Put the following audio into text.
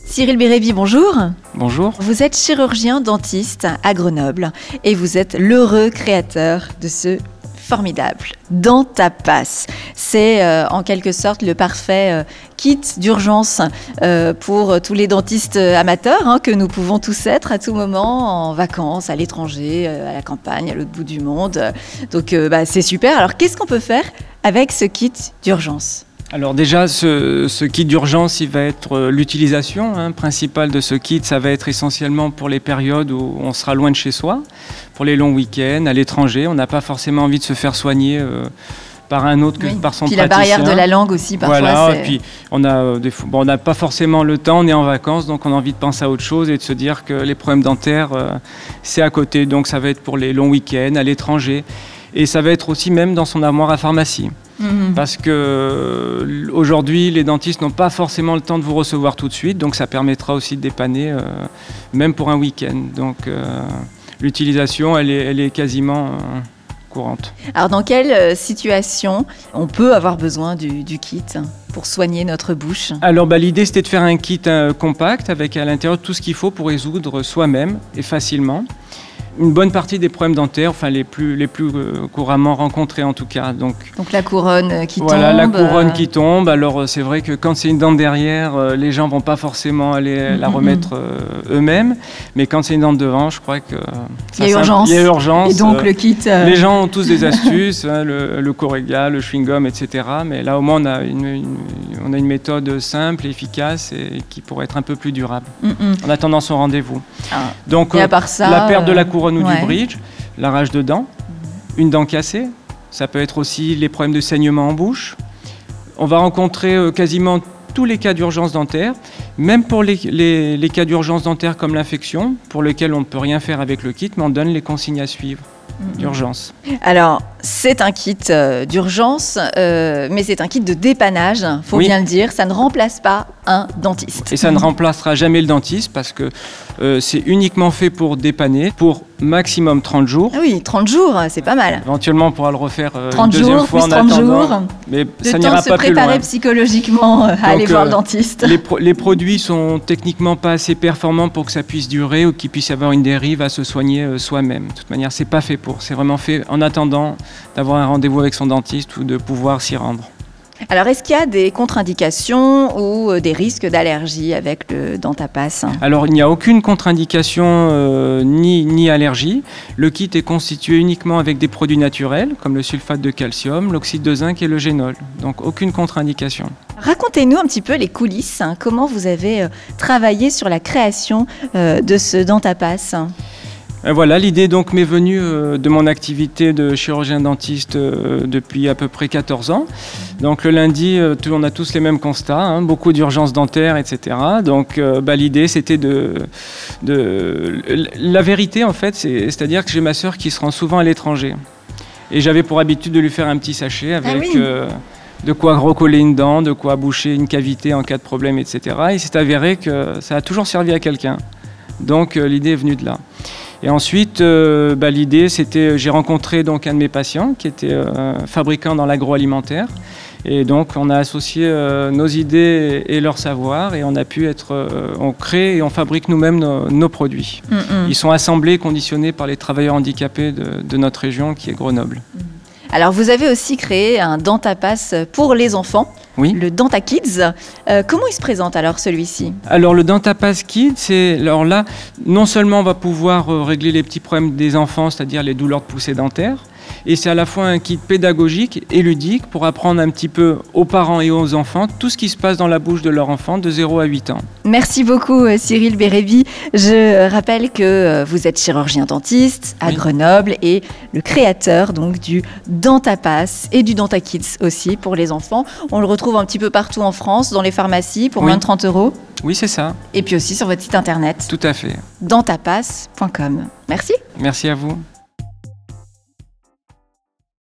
Cyril Bérébi, bonjour. Bonjour. Vous êtes chirurgien dentiste à Grenoble et vous êtes l'heureux créateur de ce formidable Dentapass. C'est en quelque sorte le parfait kit d'urgence pour tous les dentistes amateurs que nous pouvons tous être à tout moment, en vacances, à l'étranger, à la campagne, à l'autre bout du monde. Donc c'est super. Alors qu'est-ce qu'on peut faire avec ce kit d'urgence ? Alors déjà, ce kit d'urgence, il va être l'utilisation principale de ce kit. Ça va être essentiellement pour les périodes où on sera loin de chez soi, pour les longs week-ends, à l'étranger. On n'a pas forcément envie de se faire soigner par un autre que par son praticien. Puis la barrière de la langue aussi, parfois. Voilà, et puis on n'a pas forcément le temps, on est en vacances, donc on a envie de penser à autre chose et de se dire que les problèmes dentaires, c'est à côté. Donc ça va être pour les longs week-ends, à l'étranger. Et ça va être aussi même dans son armoire à pharmacie. Parce que aujourd'hui, les dentistes n'ont pas forcément le temps de vous recevoir tout de suite, donc ça permettra aussi de dépanner, même pour un week-end. Donc l'utilisation, elle est quasiment courante. Alors dans quelle situation on peut avoir besoin du kit pour soigner notre bouche ? Alors l'idée, c'était de faire un kit compact avec à l'intérieur tout ce qu'il faut pour résoudre soi-même et facilement une bonne partie des problèmes dentaires, enfin les plus couramment rencontrés en tout cas. Donc la couronne qui tombe. Voilà, la couronne qui tombe. Alors c'est vrai que quand c'est une dent derrière, les gens vont pas forcément aller la remettre eux-mêmes. Mais quand c'est une dent de devant, je crois que il y a urgence. Et donc le kit. Les gens ont tous des astuces, le Corega, le chewing-gum, etc. Mais là au moins on a une méthode simple, efficace et qui pourrait être un peu plus durable. En attendant son rendez-vous. Donc et à part ça, la perte de la couronne ou du bridge, l'arrache de dents, une dent cassée, ça peut être aussi les problèmes de saignement en bouche. On va rencontrer quasiment tous les cas d'urgence dentaire, même pour les cas d'urgence dentaire comme l'infection, pour lesquels on ne peut rien faire avec le kit, mais on donne les consignes à suivre d'urgence. Alors, c'est un kit d'urgence, mais c'est un kit de dépannage, il faut bien le dire. Ça ne remplace pas un dentiste. Et ça ne remplacera jamais le dentiste parce que c'est uniquement fait pour dépanner pour maximum 30 jours. Ah oui, 30 jours, c'est pas mal. Éventuellement, on pourra le refaire 30 une deuxième jours, fois plus en 30 attendant. jours. Mais ça le temps n'ira de se pas plus préparer loin. psychologiquement à aller voir le dentiste. Les produits sont techniquement pas assez performants pour que ça puisse durer ou qu'il puisse y avoir une dérive à se soigner soi-même. De toute manière, c'est pas fait pour. C'est vraiment fait en attendant d'avoir un rendez-vous avec son dentiste ou de pouvoir s'y rendre. Alors, est-ce qu'il y a des contre-indications ou des risques d'allergie avec le Dentapass ? Alors, il n'y a aucune contre-indication ni allergie. Le kit est constitué uniquement avec des produits naturels, comme le sulfate de calcium, l'oxyde de zinc et le génol. Donc, aucune contre-indication. Racontez-nous un petit peu les coulisses. Comment vous avez travaillé sur la création de ce Dentapass ? Voilà, l'idée donc m'est venue de mon activité de chirurgien dentiste depuis à peu près 14 ans. Donc le lundi, on a tous les mêmes constats, beaucoup d'urgences dentaires, etc. Donc l'idée c'était la vérité en fait, c'est-à-dire que j'ai ma sœur qui se rend souvent à l'étranger. Et j'avais pour habitude de lui faire un petit sachet avec de quoi recoller une dent, de quoi boucher une cavité en cas de problème, etc. Et c'est avéré que ça a toujours servi à quelqu'un. Donc l'idée est venue de là. Et ensuite, l'idée, c'était, j'ai rencontré donc un de mes patients qui était fabricant dans l'agroalimentaire. Et donc, on a associé nos idées et leur savoir et on a pu on crée et on fabrique nous-mêmes nos produits. Ils sont assemblés et conditionnés par les travailleurs handicapés de notre région qui est Grenoble. Alors, vous avez aussi créé un Dentapass pour les enfants, le Dentakids. Comment il se présente alors celui-ci ? Alors, le Dentapass Kids, alors là, non seulement on va pouvoir régler les petits problèmes des enfants, c'est-à-dire les douleurs de poussée dentaire, et c'est à la fois un kit pédagogique et ludique pour apprendre un petit peu aux parents et aux enfants tout ce qui se passe dans la bouche de leur enfant de 0 à 8 ans. Merci beaucoup Cyril Bérébi. Je rappelle que vous êtes chirurgien dentiste à Grenoble et le créateur donc du Dentapass et du Dentakids aussi pour les enfants. On le retrouve un petit peu partout en France, dans les pharmacies pour moins de 30 €. Oui, c'est ça. Et puis aussi sur votre site internet. Tout à fait. Dentapass.com. Merci. Merci à vous.